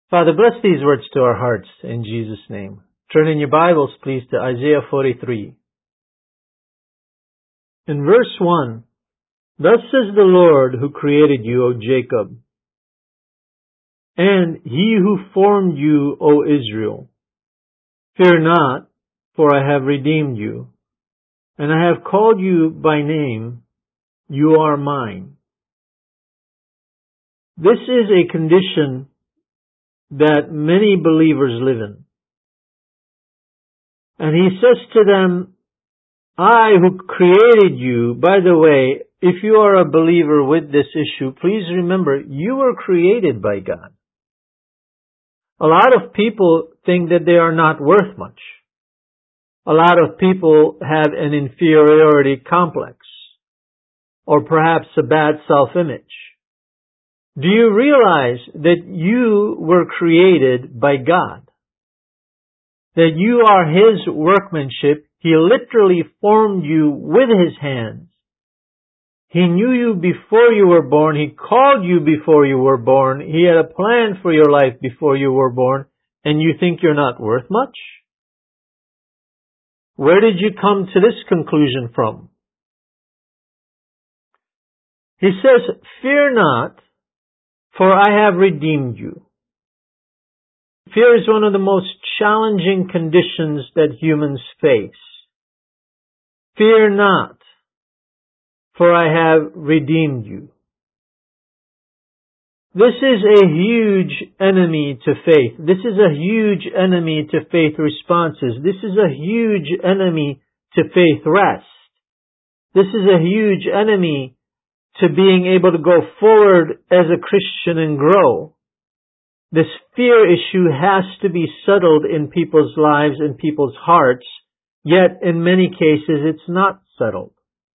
Father, bless these words to our hearts in Jesus' name. Turn in your Bibles, please, to Isaiah 43. In verse 1, "Thus says the Lord who created you, O Jacob, and he who formed you, O Israel. Fear not, for I have redeemed you, and I have called you by name. You are mine." This is a condition that many believers live in. And he says to them, I who created you. By the way, if you are a believer with this issue, please remember you were created by God. A lot of people think that they are not worth much. A lot of people have an inferiority complex, or perhaps a bad self-image. Do you realize that you were created by God? That you are His workmanship? He literally formed you with His hands. He knew you before you were born. He called you before you were born. He had a plan for your life before you were born, and you think you're not worth much? Where did you come to this conclusion from? He says, "Fear not, for I have redeemed you." Fear is one of the most challenging conditions that humans face. Fear not, for I have redeemed you. This is a huge enemy to faith. This is a huge enemy to faith responses. This is a huge enemy to faith rest. This is a huge enemy to being able to go forward as a Christian and grow. This fear issue has to be settled in people's lives and people's hearts, yet in many cases it's not settled.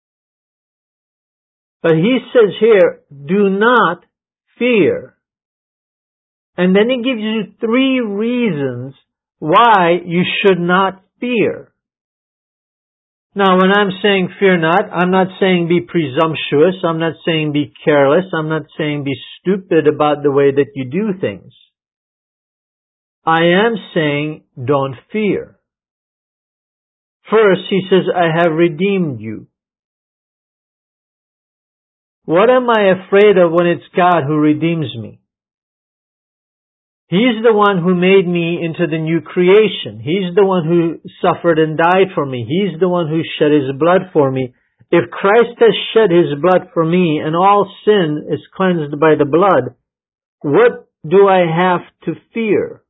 But he says here, do not fear. And then he gives you 3 reasons why you should not fear. Now, when I'm saying fear not, I'm not saying be presumptuous. I'm not saying be careless. I'm not saying be stupid about the way that you do things. I am saying don't fear. First, he says, I have redeemed you. What am I afraid of when it's God who redeems me? He's the one who made me into the new creation. He's the one who suffered and died for me. He's the one who shed His blood for me. If Christ has shed His blood for me and all sin is cleansed by the blood, what do I have to fear?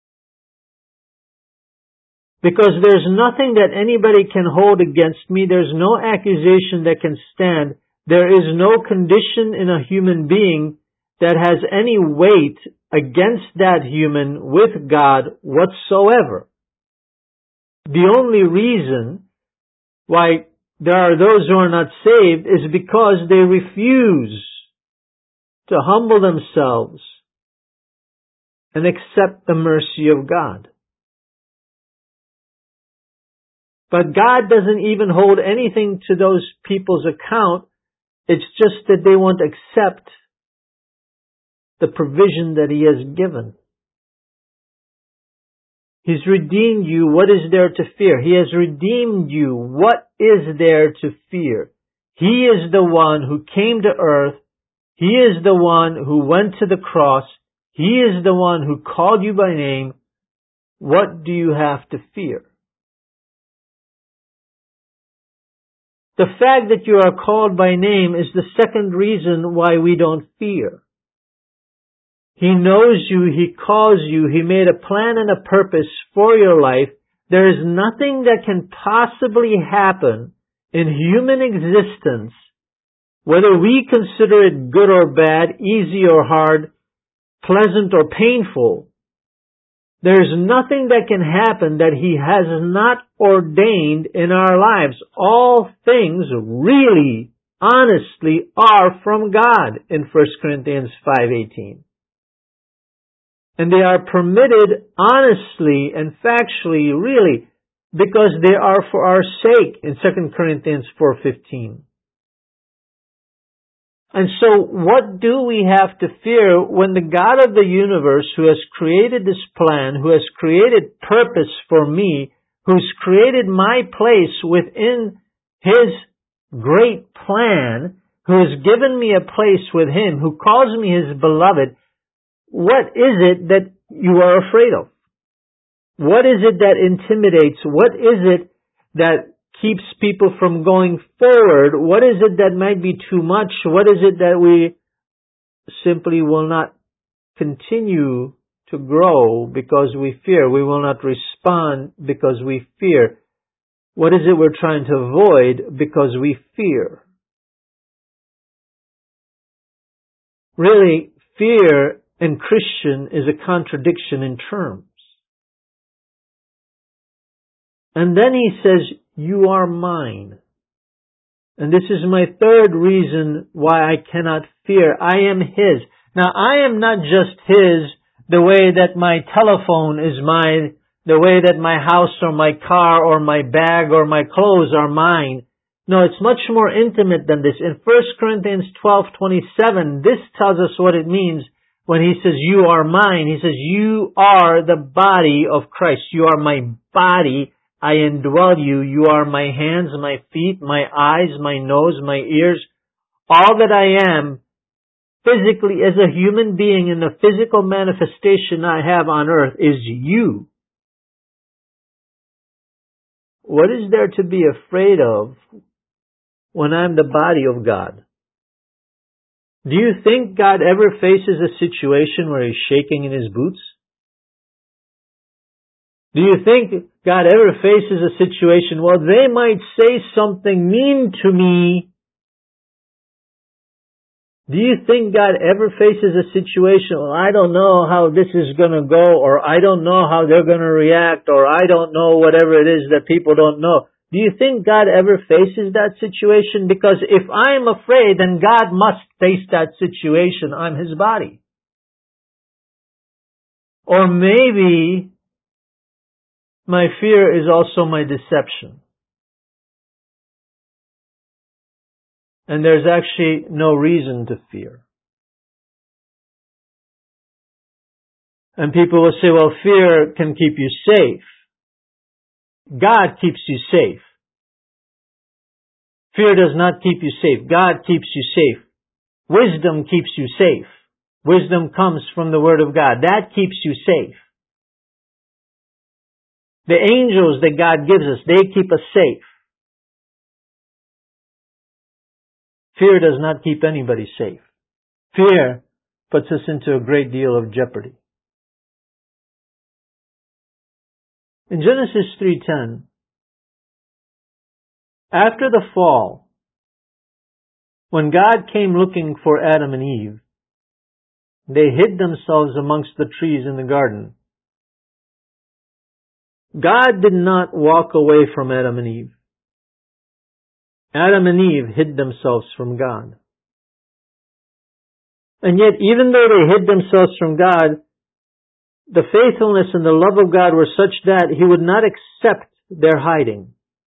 Because there's nothing that anybody can hold against me. There's no accusation that can stand. There is no condition in a human being that has any weight against that human with God whatsoever. The only reason why there are those who are not saved is because they refuse to humble themselves and accept the mercy of God. But God doesn't even hold anything to those people's account. It's just that they won't accept the provision that He has given. He's redeemed you. What is there to fear? He has redeemed you. What is there to fear? He is the one who came to earth. He is the one who went to the cross. He is the one who called you by name. What do you have to fear? The fact that you are called by name is the second reason why we don't fear. He knows you, He calls you, He made a plan and a purpose for your life. There is nothing that can possibly happen in human existence, whether we consider it good or bad, easy or hard, pleasant or painful. There is nothing that can happen that He has not ordained in our lives. All things really, honestly, are from God in 1 Corinthians 5:18. And they are permitted honestly and factually, really, because they are for our sake in 2 Corinthians 4:15. And so what do we have to fear when the God of the universe, who has created this plan, who has created purpose for me, who's created my place within His great plan, who has given me a place with Him, who calls me His beloved, what is it that you are afraid of? What is it that intimidates? What is it that keeps people from going forward? What is it that might be too much? What is it that we simply will not continue to grow because we fear? We will not respond because we fear. What is it we're trying to avoid because we fear? Really, fear and Christian is a contradiction in terms. And then he says, you are mine. And this is my third reason why I cannot fear. I am His. Now, I am not just His the way that my telephone is mine, the way that my house or my car or my bag or my clothes are mine. No, it's much more intimate than this. In 1 Corinthians 12:27, this tells us what it means when he says, you are mine. He says, you are the body of Christ. You are my body. I indwell you. You are my hands, my feet, my eyes, my nose, my ears. All that I am physically as a human being in the physical manifestation I have on earth is you. What is there to be afraid of when I'm the body of God? Do you think God ever faces a situation where He's shaking in His boots? Do you think God ever faces a situation, well, they might say something mean to me? Do you think God ever faces a situation, well, I don't know how this is going to go, or I don't know how they're going to react, or I don't know whatever it is that people don't know? Do you think God ever faces that situation? Because if I'm afraid, then God must face that situation. I'm His body. Or maybe my fear is also my deception. And there's actually no reason to fear. And people will say, well, fear can keep you safe. God keeps you safe. Fear does not keep you safe. God keeps you safe. Wisdom keeps you safe. Wisdom comes from the Word of God. That keeps you safe. The angels that God gives us, they keep us safe. Fear does not keep anybody safe. Fear puts us into a great deal of jeopardy. In Genesis 3:10, after the fall, when God came looking for Adam and Eve, they hid themselves amongst the trees in the garden. God did not walk away from Adam and Eve. Adam and Eve hid themselves from God. And yet, even though they hid themselves from God, the faithfulness and the love of God were such that He would not accept their hiding.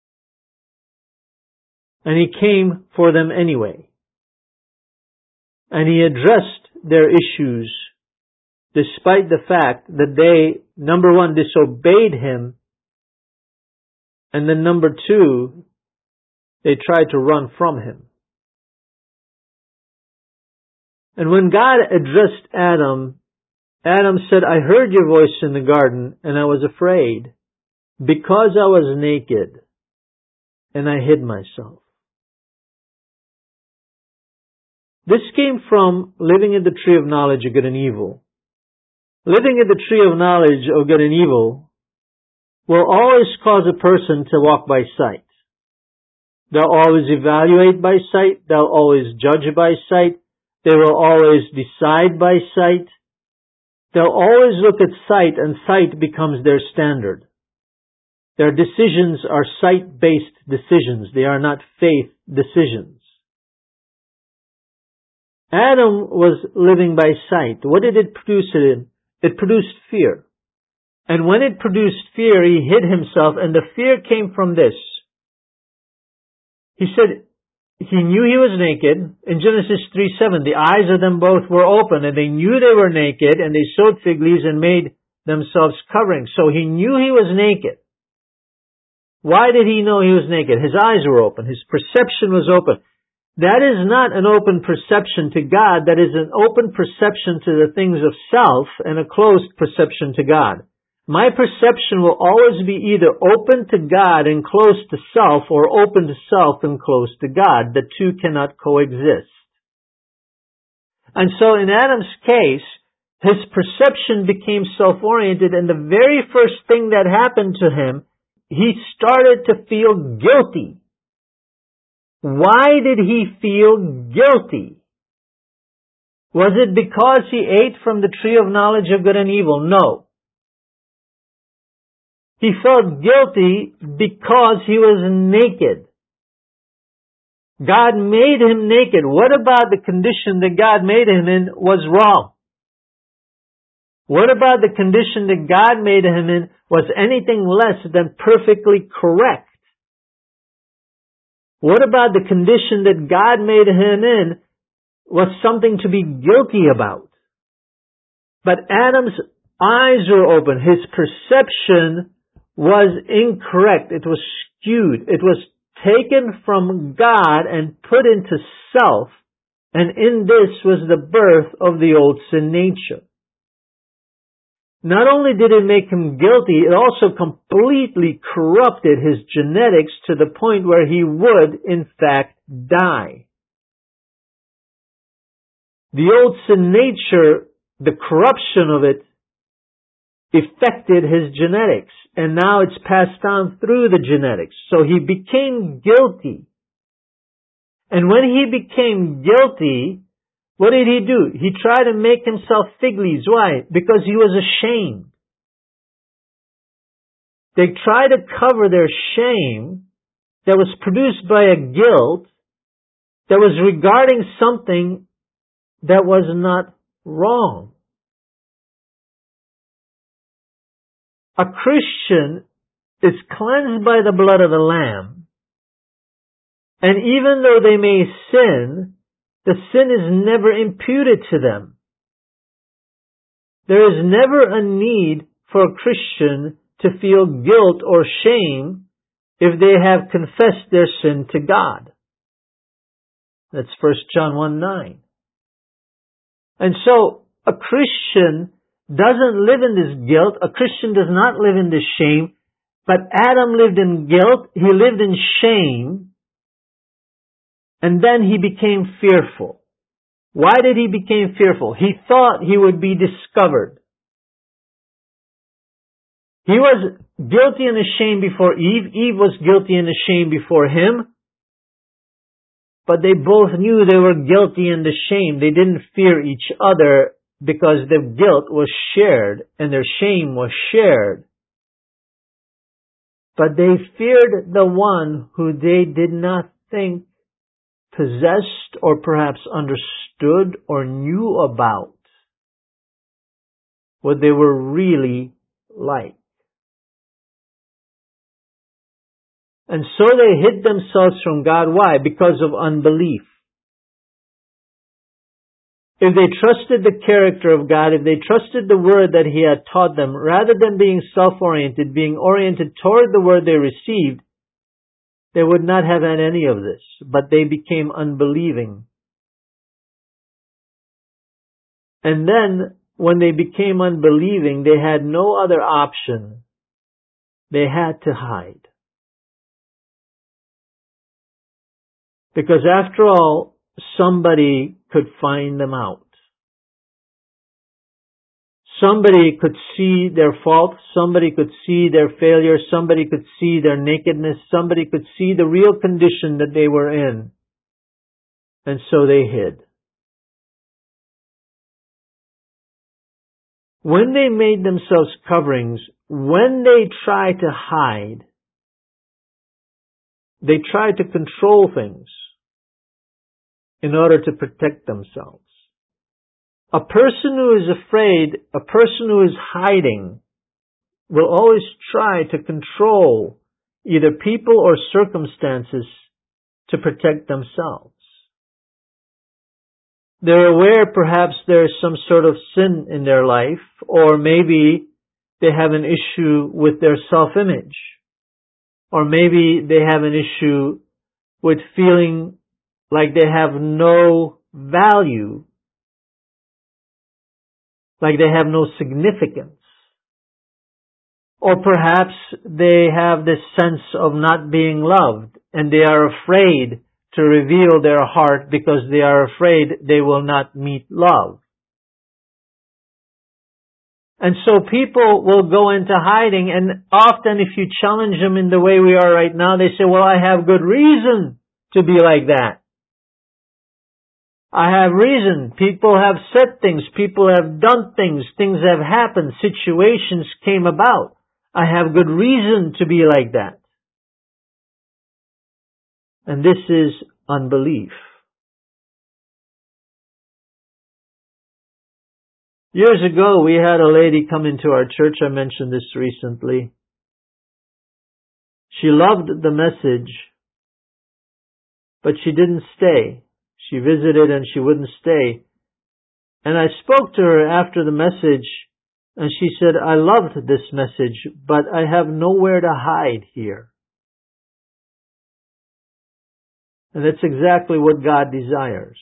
And He came for them anyway. And He addressed their issues despite the fact that they, number one, disobeyed Him, and then number two, they tried to run from Him. And when God addressed Adam, Adam said, I heard your voice in the garden, and I was afraid, because I was naked, and I hid myself. This came from living in the tree of knowledge of good and evil. Living in the tree of knowledge of good and evil will always cause a person to walk by sight. They'll always evaluate by sight. They'll always judge by sight. They will always decide by sight. They'll always look at sight, and sight becomes their standard. Their decisions are sight-based decisions. They are not faith decisions. Adam was living by sight. What did it produce in him? It produced fear. And when it produced fear, he hid himself, and the fear came from this. He said, he knew he was naked. In Genesis 3:7, the eyes of them both were open, and they knew they were naked, and they sewed fig leaves and made themselves coverings. So he knew he was naked. Why did he know he was naked? His eyes were open. His perception was open. That is not an open perception to God. That is an open perception to the things of self and a closed perception to God. My perception will always be either open to God and closed to self, or open to self and closed to God. The two cannot coexist. And so in Adam's case, his perception became self-oriented, and the very first thing that happened to him, he started to feel guilty. Why did he feel guilty? Was it because he ate from the tree of knowledge of good and evil? No. He felt guilty because he was naked. God made him naked. What about the condition that God made him in was wrong? What about the condition that God made him in was anything less than perfectly correct? What about the condition that God made him in was something to be guilty about? But Adam's eyes were open. His perception was incorrect. It was skewed. It was taken from God and put into self. And in this was the birth of the old sin nature. Not only did it make him guilty, it also completely corrupted his genetics to the point where he would, in fact, die. The old sin nature, the corruption of it, affected his genetics, and now it's passed on through the genetics. So he became guilty. And when he became guilty, what did he do? He tried to make himself fig leaves. Why? Because he was ashamed. They tried to cover their shame that was produced by a guilt that was regarding something that was not wrong. A Christian is cleansed by the blood of the Lamb, and even though they may sin, the sin is never imputed to them. There is never a need for a Christian to feel guilt or shame if they have confessed their sin to God. That's 1 John 1:9. And so, a Christian doesn't live in this guilt. A Christian does not live in this shame. But Adam lived in guilt. He lived in shame. And then he became fearful. Why did he become fearful? He thought he would be discovered. He was guilty and ashamed before Eve. Eve was guilty and ashamed before him. But they both knew they were guilty and ashamed. They didn't fear each other because their guilt was shared and their shame was shared. But they feared the one who they did not think possessed or perhaps understood or knew about what they were really like. And so they hid themselves from God. Why? Because of unbelief. If they trusted the character of God, if they trusted the word that He had taught them, rather than being self-oriented, being oriented toward the word they received, they would not have had any of this, but they became unbelieving. And then, when they became unbelieving, they had no other option. They had to hide. Because after all, somebody could find them out. Somebody could see their fault. Somebody could see their failure. Somebody could see their nakedness. Somebody could see the real condition that they were in. And so they hid. When they made themselves coverings, when they tried to hide, they tried to control things in order to protect themselves. A person who is afraid, a person who is hiding, will always try to control either people or circumstances to protect themselves. They're aware perhaps there's some sort of sin in their life, or maybe they have an issue with their self-image, or maybe they have an issue with feeling like they have no value, like they have no significance. Or perhaps they have this sense of not being loved, and they are afraid to reveal their heart because they are afraid they will not meet love. And so people will go into hiding, and often if you challenge them in the way we are right now, they say, well, I have good reason to be like that. I have reason. People have said things. People have done things. Things have happened. Situations came about. I have good reason to be like that. And this is unbelief. Years ago, we had a lady come into our church. I mentioned this recently. She loved the message, but she didn't stay. She visited and she wouldn't stay. And I spoke to her after the message, and she said, I loved this message, but I have nowhere to hide here. And that's exactly what God desires.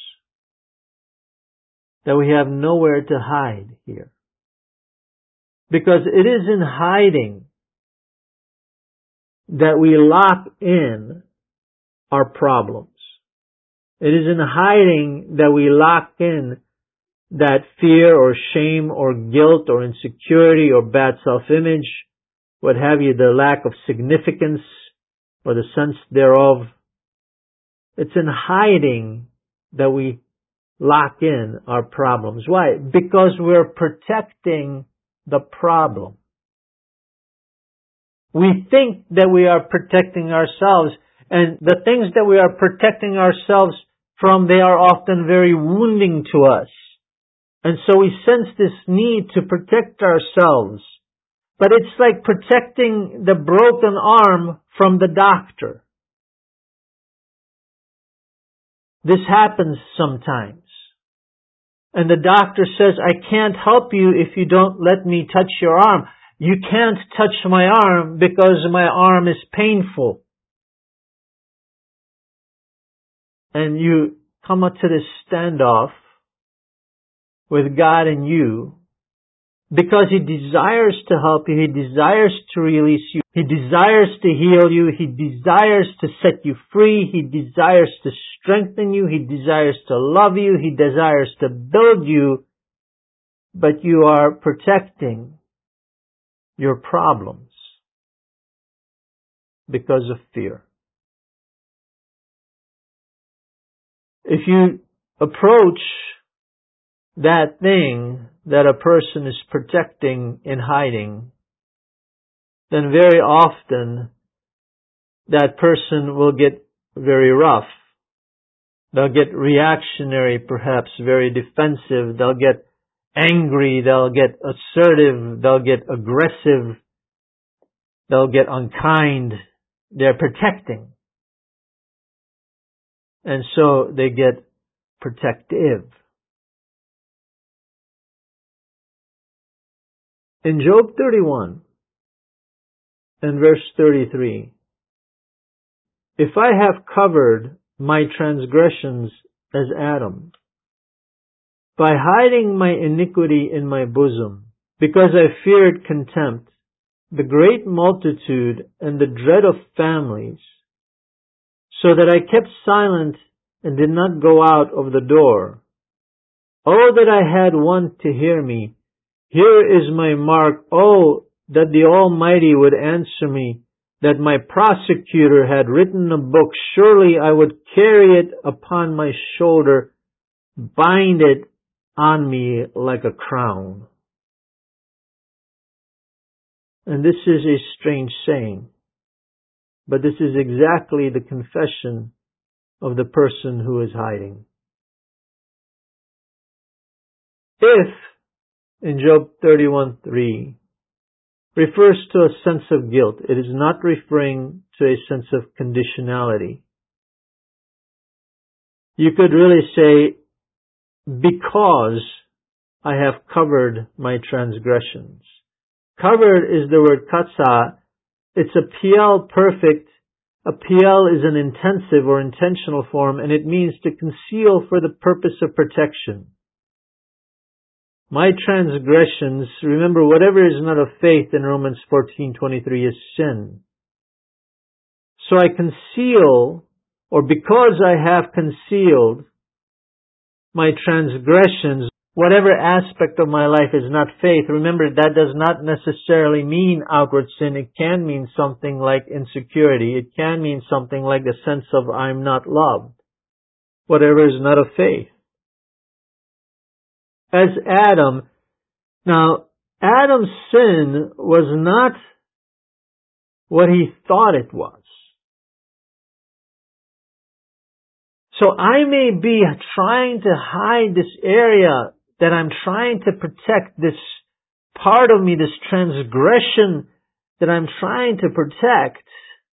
That we have nowhere to hide here. Because it is in hiding that we lock in our problems. It is in hiding that we lock in that fear or shame or guilt or insecurity or bad self-image, what have you, the lack of significance or the sense thereof. It's in hiding that we lock in our problems. Why? Because we're protecting the problem. We think that we are protecting ourselves, and the things that we are protecting ourselves from, they are often very wounding to us. And so we sense this need to protect ourselves. But it's like protecting the broken arm from the doctor. This happens sometimes. And the doctor says, I can't help you if you don't let me touch your arm. You can't touch my arm because my arm is painful. And you come up to this standoff with God and you, because He desires to help you, He desires to release you, He desires to heal you, He desires to set you free, He desires to strengthen you, He desires to love you, He desires to build you, but you are protecting your problems because of fear. If you approach that thing that a person is protecting in hiding, then very often that person will get very rough. They'll get reactionary, perhaps very defensive. They'll get angry. They'll get assertive. They'll get aggressive. They'll get unkind. They're protecting. And so they get protective. In Job 31 and verse 33, if I have covered my transgressions as Adam, by hiding my iniquity in my bosom, because I feared contempt, the great multitude and the dread of families, so that I kept silent and did not go out of the door. Oh, that I had one to hear me. Here is my mark. Oh, that the Almighty would answer me, that my prosecutor had written a book. Surely I would carry it upon my shoulder, bind it on me like a crown. And this is a strange saying, but this is exactly the confession of the person who is hiding. If, in Job 31:3, refers to a sense of guilt, it is not referring to a sense of conditionality. You could really say, because I have covered my transgressions. Covered is the word katsa. It's a PL perfect. A PL is an intensive or intentional form, and it means to conceal for the purpose of protection. My transgressions, remember, whatever is not of faith in Romans 14:23 is sin. So I conceal, or because I have concealed my transgressions, whatever aspect of my life is not faith. Remember, that does not necessarily mean outward sin. It can mean something like insecurity. It can mean something like the sense of I'm not loved. Whatever is not of faith. As Adam, now, Adam's sin was not what he thought it was. So I may be trying to hide this area that I'm trying to protect, this part of me, this transgression that I'm trying to protect.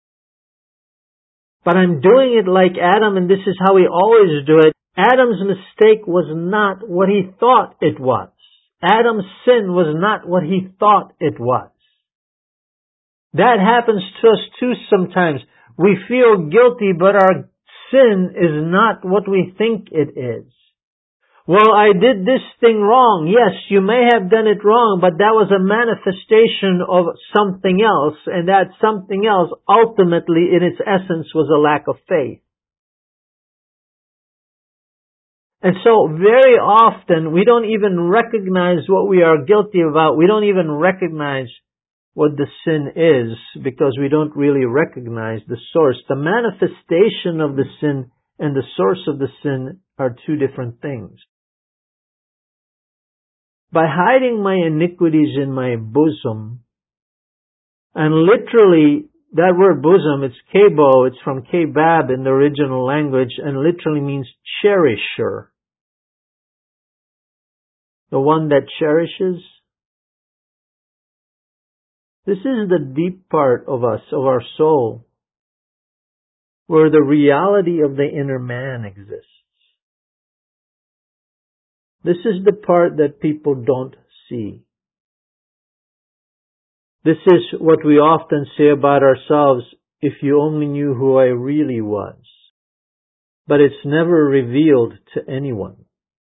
But I'm doing it like Adam, and this is how we always do it. Adam's mistake was not what he thought it was. Adam's sin was not what he thought it was. That happens to us too sometimes. We feel guilty, but our sin is not what we think it is. Well, I did this thing wrong. Yes, you may have done it wrong, but that was a manifestation of something else, and that something else ultimately in its essence was a lack of faith. And so very often we don't even recognize what we are guilty about. We don't even recognize what the sin is because we don't really recognize the source. The manifestation of the sin and the source of the sin are two different things. By hiding my iniquities in my bosom, and literally that word bosom, it's kebo, it's from kebab in the original language, and literally means cherisher. The one that cherishes. This is the deep part of us, of our soul, where the reality of the inner man exists. This is the part that people don't see. This is what we often say about ourselves, if you only knew who I really was. But it's never revealed to anyone.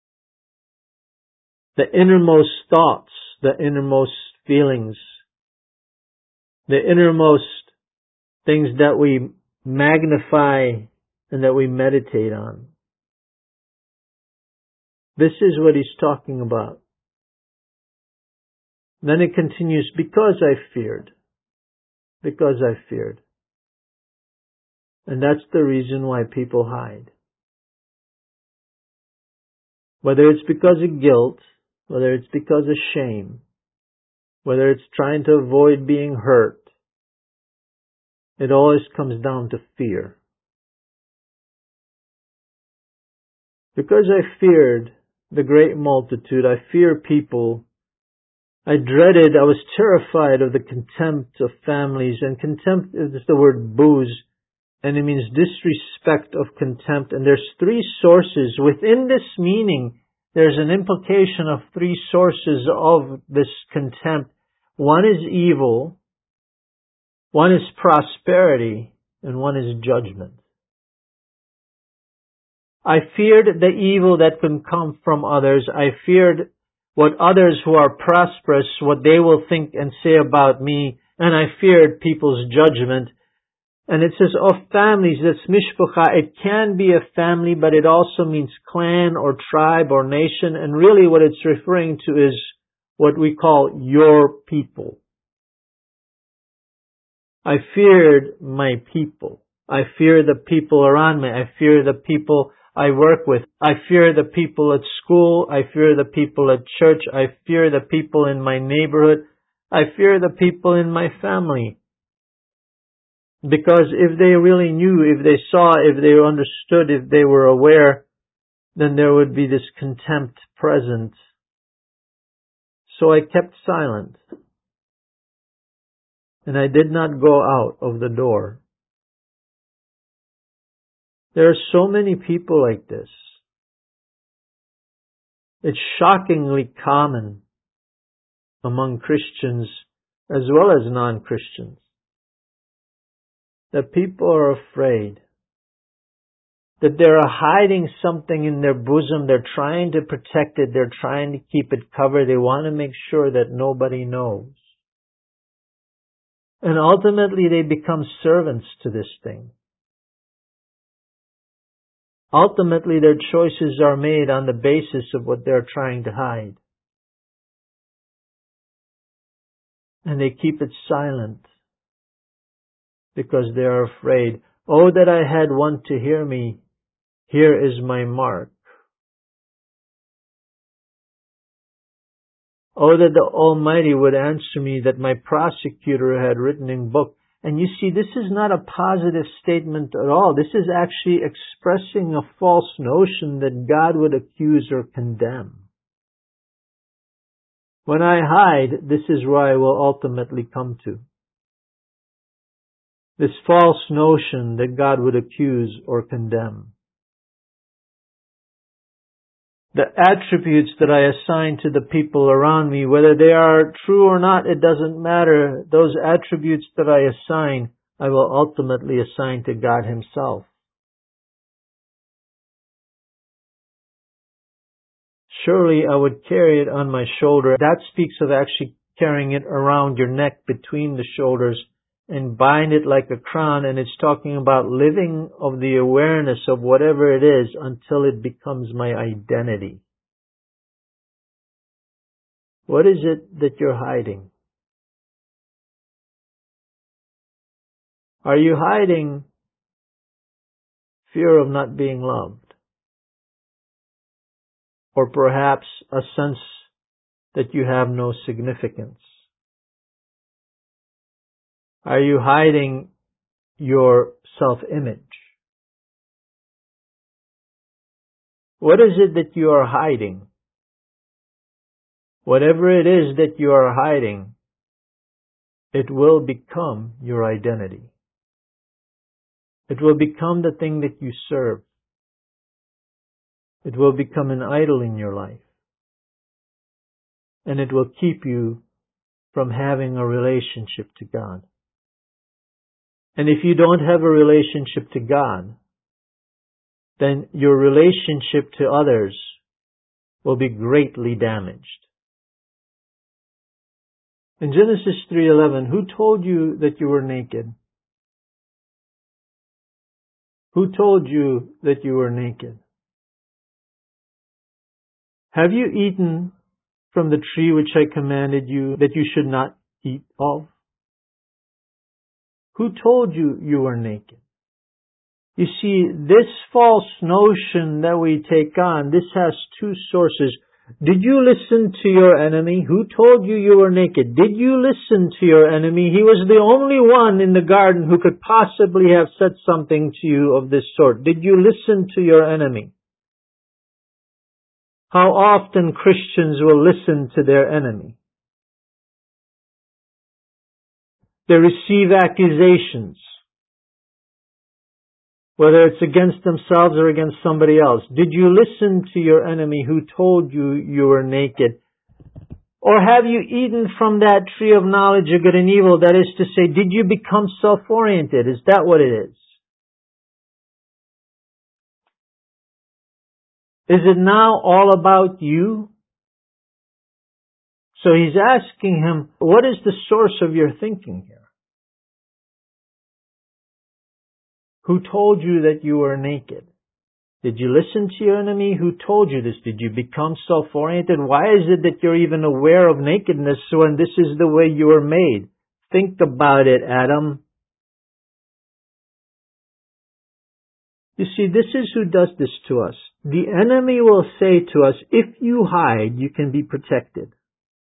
The innermost thoughts, the innermost feelings, the innermost things that we magnify and that we meditate on. This is what he's talking about. Then it continues, because I feared. Because I feared. And that's the reason why people hide. Whether it's because of guilt, whether it's because of shame, whether it's trying to avoid being hurt, it always comes down to fear. Because I feared the great multitude, I fear people. I was terrified of the contempt of families, and contempt is the word booze, and it means disrespect of contempt. And there's three sources. Within this meaning, there's an implication of three sources of this contempt. One is evil, one is prosperity, and one is judgment. I feared the evil that can come from others. I feared what others who are prosperous, what they will think and say about me. And I feared people's judgment. And it says of families, that's mishpucha. It can be a family, but it also means clan or tribe or nation. And really what it's referring to is what we call your people. I feared my people. I fear the people around me. I fear the people I work with. I fear the people at school. I fear the people at church. I fear the people in my neighborhood. I fear the people in my family. Because if they really knew, if they saw, if they understood, if they were aware, then there would be this contempt present. So I kept silent. And I did not go out of the door. There are so many people like this. It's shockingly common among Christians as well as non-Christians that people are afraid, that they're hiding something in their bosom. They're trying to protect it. They're trying to keep it covered. They want to make sure that nobody knows. And ultimately they become servants to this thing. Ultimately their choices are made on the basis of what they're trying to hide. And they keep it silent because they are afraid. Oh, that I had one to hear me. Here is my mark. Oh, that the Almighty would answer me, that my prosecutor had written in book. And you see, this is not a positive statement at all. This is actually expressing a false notion that God would accuse or condemn. When I hide, this is where I will ultimately come to. This false notion that God would accuse or condemn. The attributes that I assign to the people around me, whether they are true or not, it doesn't matter. Those attributes that I assign, I will ultimately assign to God Himself. Surely I would carry it on my shoulder. That speaks of actually carrying it around your neck between the shoulders and bind it like a crown. And it's talking about living of the awareness of whatever it is until it becomes my identity. What is it that you're hiding? Are you hiding fear of not being loved? Or perhaps a sense that you have no significance? Are you hiding your self-image? What is it that you are hiding? Whatever it is that you are hiding, it will become your identity. It will become the thing that you serve. It will become an idol in your life. And it will keep you from having a relationship to God. And if you don't have a relationship to God, then your relationship to others will be greatly damaged. In Genesis 3:11, who told you that you were naked? Who told you that you were naked? Have you eaten from the tree which I commanded you that you should not eat of? Who told you you were naked? You see, this false notion that we take on, this has two sources. Did you listen to your enemy? Who told you you were naked? Did you listen to your enemy? He was the only one in the garden who could possibly have said something to you of this sort. Did you listen to your enemy? How often Christians will listen to their enemy? They receive accusations, whether it's against themselves or against somebody else. Did you listen to your enemy who told you you were naked? Or have you eaten from that tree of knowledge of good and evil? That is to say, did you become self-oriented? Is that what it is? Is it now all about you? So he's asking him, what is the source of your thinking here? Who told you that you were naked? Did you listen to your enemy? Who told you this? Did you become self-oriented? Why is it that you're even aware of nakedness when this is the way you were made? Think about it, Adam. You see, this is who does this to us. The enemy will say to us, if you hide, you can be protected.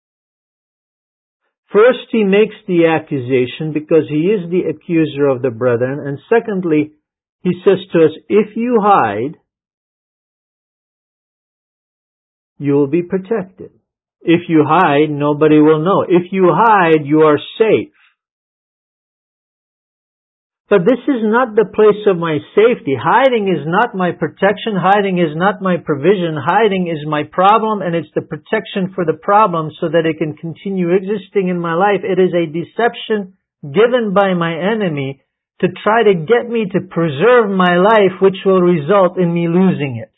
First, he makes the accusation because he is the accuser of the brethren. And secondly, he says to us, if you hide, you will be protected. If you hide, nobody will know. If you hide, you are safe. But this is not the place of my safety. Hiding is not my protection. Hiding is not my provision. Hiding is my problem, and it's the protection for the problem so that it can continue existing in my life. It is a deception given by my enemy to try to get me to preserve my life, which will result in me losing it.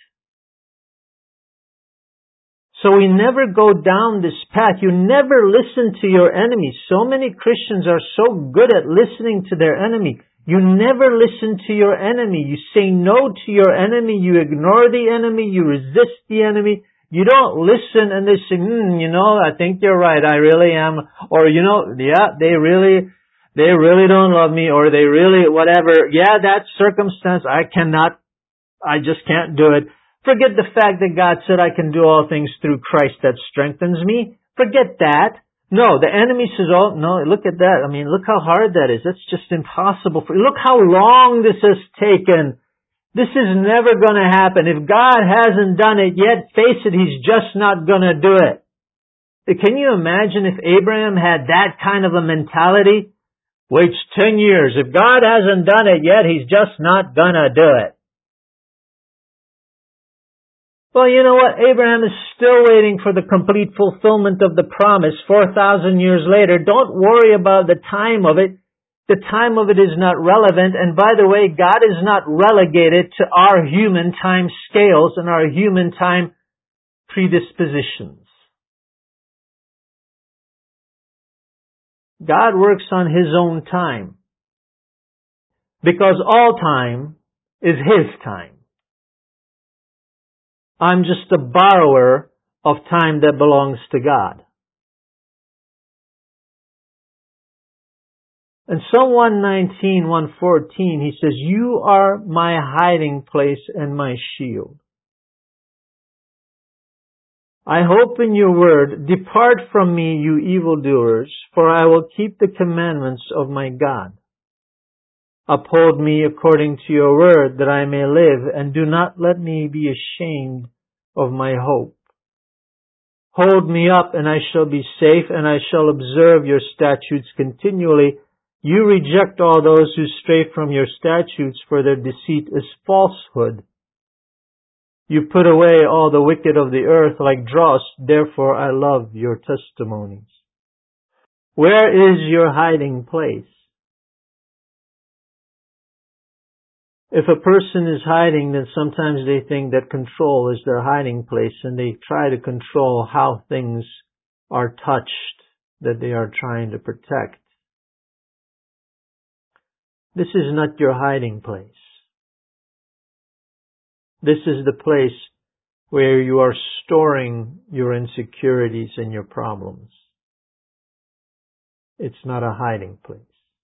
So we never go down this path. You never listen to your enemy. So many Christians are so good at listening to their enemy. You never listen to your enemy. You say no to your enemy. You ignore the enemy. You resist the enemy. You don't listen and they say, I think you're right. I really am. Or, they really don't love me, or they really, whatever. Yeah, that circumstance, I just can't do it. Forget the fact that God said I can do all things through Christ that strengthens me. Forget that. No, the enemy says, oh, no, look at that. Look how hard that is. That's just impossible for you. Look how long this has taken. This is never going to happen. If God hasn't done it yet, face it, He's just not going to do it. Can you imagine if Abraham had that kind of a mentality? Waits 10 years. If God hasn't done it yet, He's just not going to do it. Well, you know what? Abraham is still waiting for the complete fulfillment of the promise 4,000 years later. Don't worry about the time of it. The time of it is not relevant. And by the way, God is not relegated to our human time scales and our human time predispositions. God works on His own time. Because all time is His time. I'm just a borrower of time that belongs to God. In Psalm 119, 114, He says, you are my hiding place and my shield. I hope in your word. Depart from me, you evildoers, for I will keep the commandments of my God. Uphold me according to your word, that I may live, and do not let me be ashamed of my hope. Hold me up, and I shall be safe, and I shall observe your statutes continually. You reject all those who stray from your statutes, for their deceit is falsehood. You put away all the wicked of the earth like dross, therefore I love your testimonies. Where is your hiding place? If a person is hiding, then sometimes they think that control is their hiding place, and they try to control how things are touched that they are trying to protect. This is not your hiding place. This is the place where you are storing your insecurities and your problems. It's not a hiding place.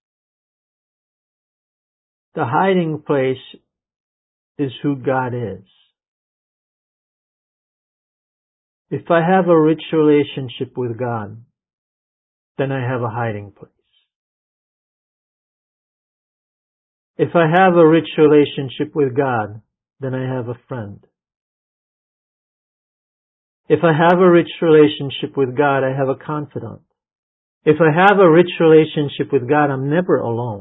The hiding place is who God is. If I have a rich relationship with God, then I have a hiding place. If I have a rich relationship with God, then I have a friend. If I have a rich relationship with God, I have a confidant. If I have a rich relationship with God, I'm never alone.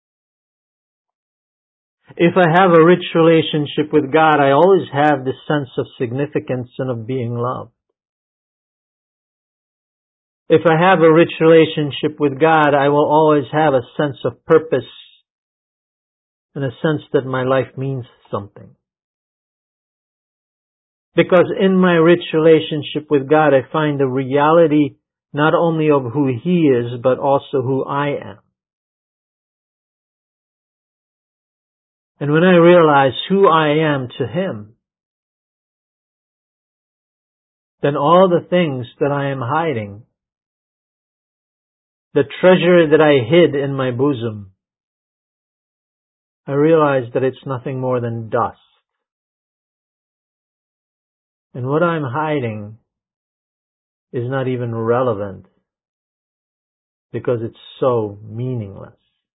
If I have a rich relationship with God, I always have this sense of significance and of being loved. If I have a rich relationship with God, I will always have a sense of purpose and a sense that my life means something. Because in my rich relationship with God, I find the reality not only of who He is, but also who I am. And when I realize who I am to Him, then all the things that I am hiding, the treasure that I hid in my bosom, I realize that it's nothing more than dust. And what I'm hiding is not even relevant because it's so meaningless.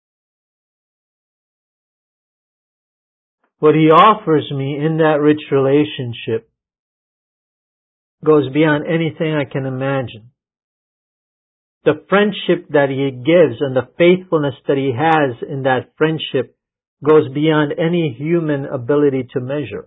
What He offers me in that rich relationship goes beyond anything I can imagine. The friendship that He gives and the faithfulness that He has in that friendship goes beyond any human ability to measure.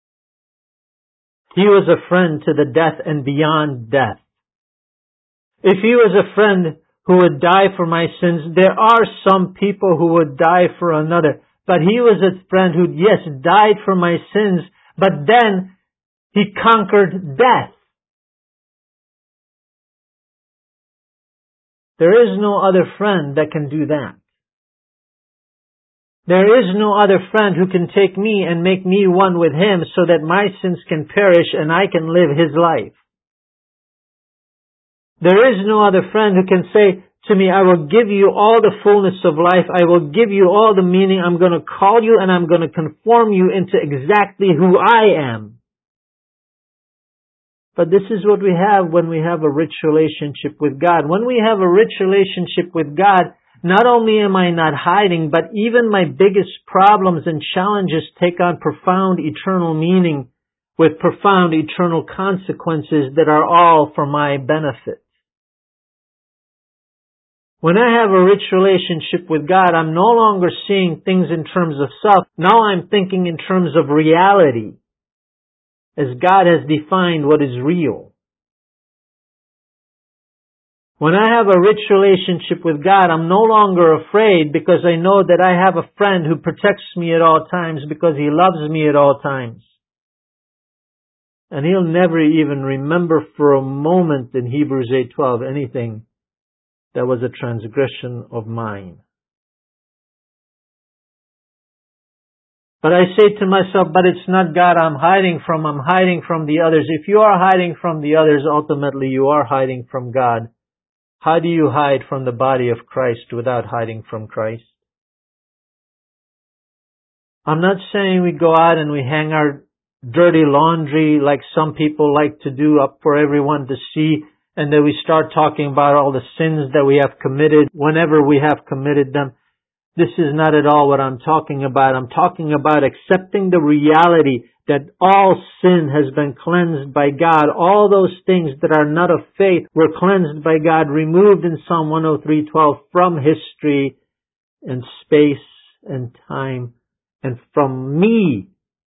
He was a friend to the death and beyond death. If He was a friend who would die for my sins, there are some people who would die for another. But He was a friend who, yes, died for my sins, but then He conquered death. There is no other friend that can do that. There is no other friend who can take me and make me one with Him so that my sins can perish and I can live His life. There is no other friend who can say to me, I will give you all the fullness of life. I will give you all the meaning. I'm going to call you and I'm going to conform you into exactly who I am. But this is what we have when we have a rich relationship with God. When we have a rich relationship with God, not only am I not hiding, but even my biggest problems and challenges take on profound eternal meaning with profound eternal consequences that are all for my benefit. When I have a rich relationship with God, I'm no longer seeing things in terms of self. Now I'm thinking in terms of reality, as God has defined what is real. When I have a rich relationship with God, I'm no longer afraid because I know that I have a friend who protects me at all times because He loves me at all times. And He'll never even remember for a moment in Hebrews 8:12 anything that was a transgression of mine. But I say to myself, but it's not God I'm hiding from the others. If you are hiding from the others, ultimately you are hiding from God. How do you hide from the body of Christ without hiding from Christ? I'm not saying we go out and we hang our dirty laundry like some people like to do up for everyone to see, and then we start talking about all the sins that we have committed whenever we have committed them. This is not at all what I'm talking about. I'm talking about accepting the reality that all sin has been cleansed by God. All those things that are not of faith were cleansed by God, removed in Psalm 103:12 from history and space and time and from me,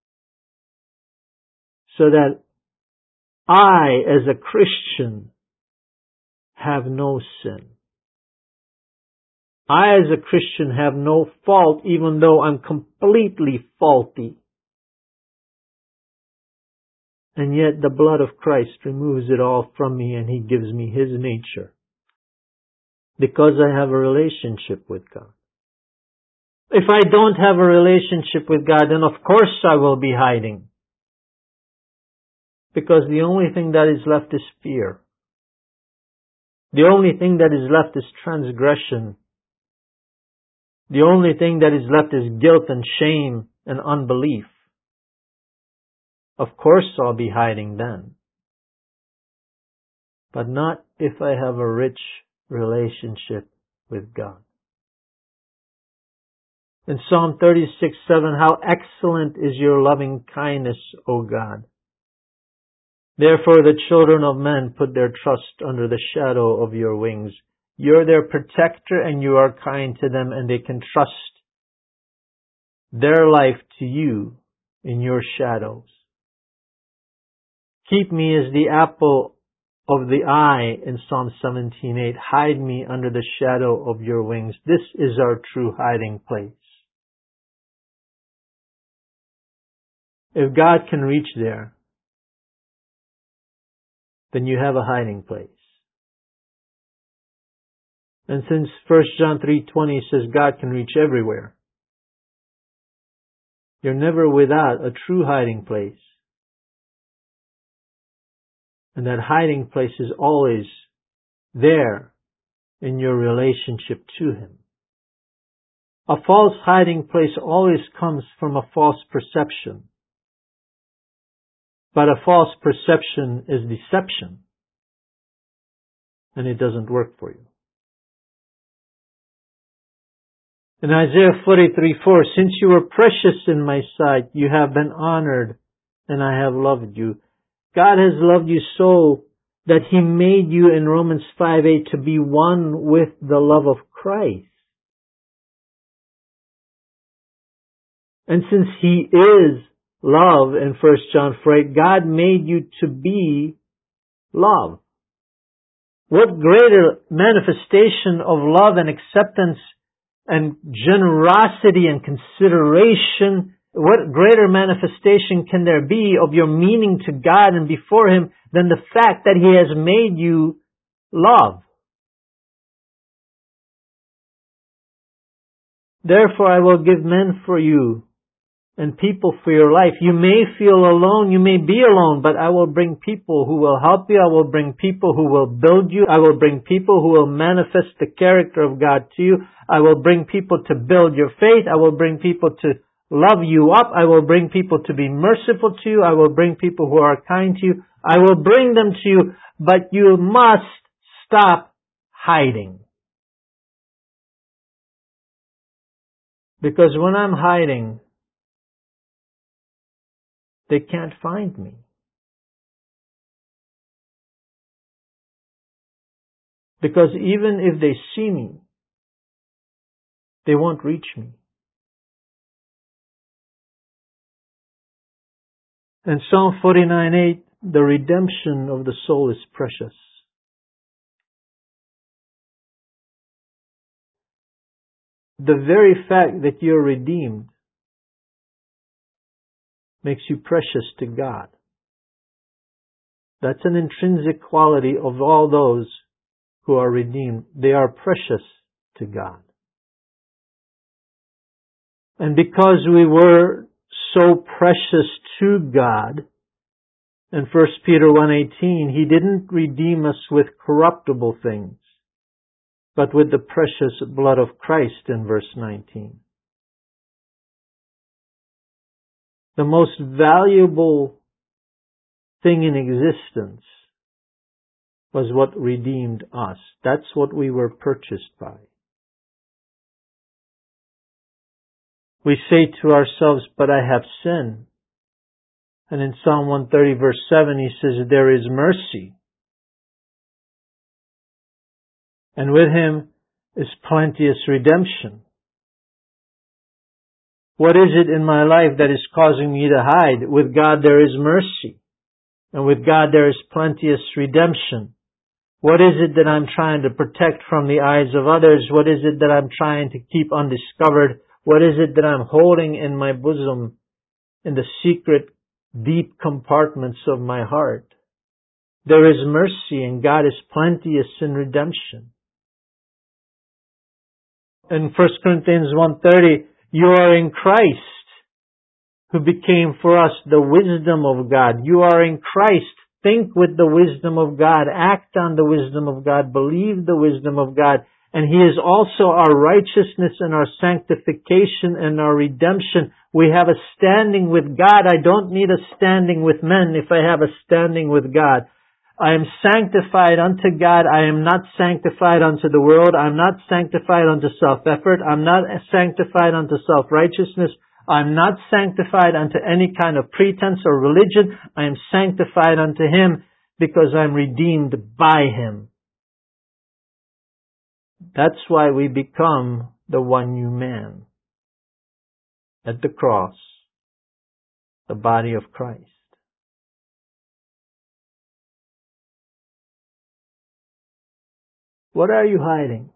so that I, as a Christian, have no sin. I, as a Christian, have no fault, even though I'm completely faulty. And yet the blood of Christ removes it all from me and He gives me His nature. Because I have a relationship with God. If I don't have a relationship with God, then of course I will be hiding. Because the only thing that is left is fear. The only thing that is left is transgression. The only thing that is left is guilt and shame and unbelief. Of course I'll be hiding then. But not if I have a rich relationship with God. In Psalm 36:7, how excellent is your loving kindness, O God. Therefore the children of men put their trust under the shadow of your wings. You're their protector and you are kind to them, and they can trust their life to you in your shadows. Keep me as the apple of the eye in Psalm 17:8. Hide me under the shadow of your wings. This is our true hiding place. If God can reach there, then you have a hiding place. And since 1 John 3:20 says God can reach everywhere, you're never without a true hiding place. And that hiding place is always there in your relationship to Him. A false hiding place always comes from a false perception. But a false perception is deception. And it doesn't work for you. In Isaiah 43:4, since you were precious in my sight, you have been honored, and I have loved you. God has loved you so that He made you in Romans 5:8 to be one with the love of Christ. And since He is love in 1 John 4:8, God made you to be love. What greater manifestation of love and acceptance and generosity and consideration, what greater manifestation can there be of your meaning to God and before Him than the fact that He has made you love? Therefore I will give men for you and people for your life. You may feel alone, you may be alone, but I will bring people who will help you. I will bring people who will build you. I will bring people who will manifest the character of God to you. I will bring people to build your faith. I will bring people to love you up. I will bring people to be merciful to you. I will bring people who are kind to you. I will bring them to you, but you must stop hiding. Because when I'm hiding, they can't find me. Because even if they see me, they won't reach me. And Psalm 49:8, the redemption of the soul is precious. The very fact that you're redeemed makes you precious to God. That's an intrinsic quality of all those who are redeemed. They are precious to God. And because we were so precious to God, in 1 Peter 1:18, He didn't redeem us with corruptible things, but with the precious blood of Christ in verse 19. The most valuable thing in existence was what redeemed us. That's what we were purchased by. We say to ourselves, but I have sinned. And in Psalm 130 verse 7 He says, there is mercy. And with Him is plenteous redemption. What is it in my life that is causing me to hide? With God there is mercy. And with God there is plenteous redemption. What is it that I'm trying to protect from the eyes of others? What is it that I'm trying to keep undiscovered? What is it that I'm holding in my bosom, in the secret, deep compartments of my heart? There is mercy, and God is plenteous in redemption. In 1 Corinthians 1:30, you are in Christ, who became for us the wisdom of God. You are in Christ. Think with the wisdom of God. Act on the wisdom of God. Believe the wisdom of God. And He is also our righteousness and our sanctification and our redemption. We have a standing with God. I don't need a standing with men if I have a standing with God. I am sanctified unto God. I am not sanctified unto the world. I'm not sanctified unto self-effort. I'm not sanctified unto self-righteousness. I'm not sanctified unto any kind of pretense or religion. I am sanctified unto Him because I'm redeemed by Him. That's why we become the one new man at the cross, the body of Christ. What are you hiding?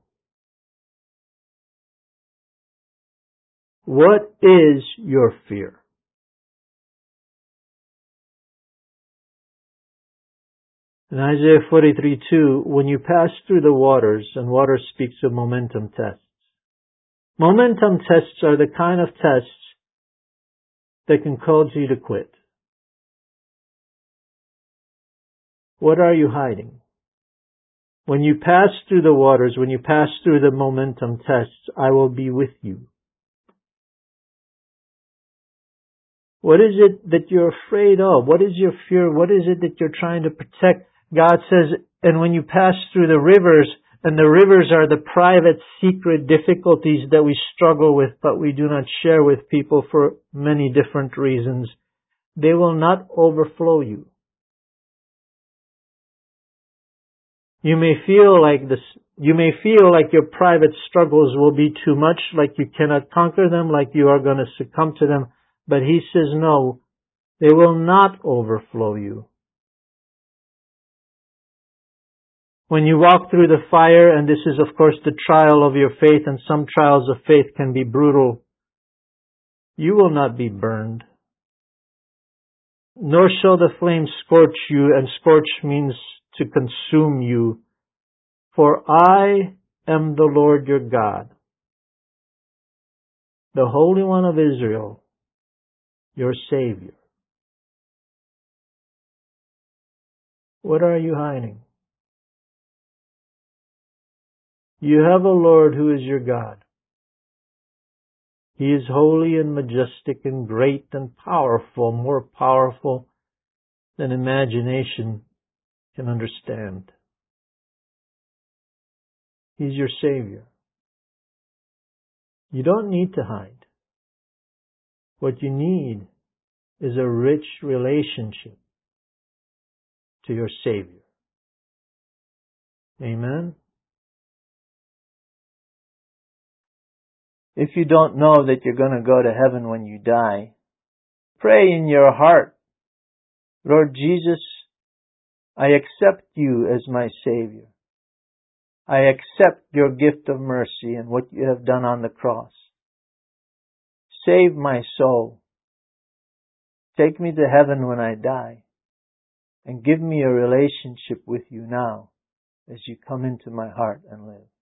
What is your fear? In Isaiah 43:2, when you pass through the waters, and water speaks of momentum tests. Momentum tests are the kind of tests that can cause you to quit. What are you hiding? When you pass through the waters, when you pass through the momentum tests, I will be with you. What is it that you're afraid of? What is your fear? What is it that you're trying to protect? God says, and when you pass through the rivers, and the rivers are the private, secret difficulties that we struggle with, but we do not share with people for many different reasons, they will not overflow you. You may feel like your private struggles will be too much, like you cannot conquer them, like you are going to succumb to them. But He says, no, they will not overflow you. When you walk through the fire, and this is of course the trial of your faith, and some trials of faith can be brutal, you will not be burned. Nor shall the flames scorch you, and scorch means to consume you. For I am the Lord your God, the Holy One of Israel, your Savior. What are you hiding? You have a Lord who is your God. He is holy and majestic and great and powerful, more powerful than imagination can understand. He's your Savior. You don't need to hide. What you need is a rich relationship to your Savior. Amen? If you don't know that you're going to go to heaven when you die, pray in your heart, Lord Jesus, I accept you as my Savior. I accept your gift of mercy and what you have done on the cross. Save my soul. Take me to heaven when I die, and give me a relationship with you now as you come into my heart and live.